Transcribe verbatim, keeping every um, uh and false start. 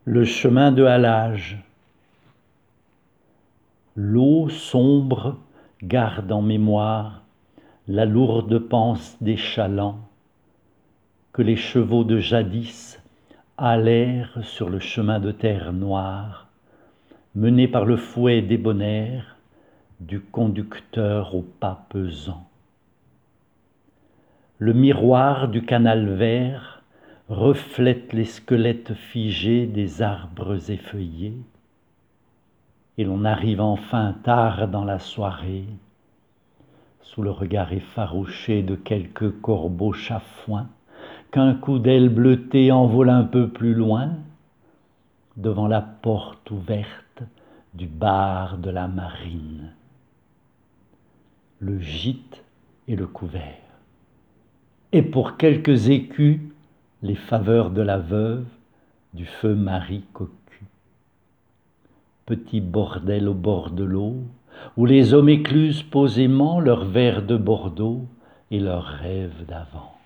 Le chemin de halage. L'eau sombre garde en mémoire la lourde panse des chalands que les chevaux de jadis allèrent sur le chemin de terre noire, menés par le fouet débonnaire du conducteur au pas pesant. Le miroir du canal vert reflète les squelettes figés des arbres effeuillés, et l'on arrive enfin tard dans la soirée, sous le regard effarouché de quelques corbeaux chafouins, qu'un coup d'aile bleutée envole un peu plus loin, devant la porte ouverte du bar de la Marine. Le gîte et le couvert. Et pour quelques écus, les faveurs de la veuve du feu Marie cocu. Petit bordel au bord de l'eau, où les hommes éclusent posément leurs verres de Bordeaux et leurs rêves d'avant.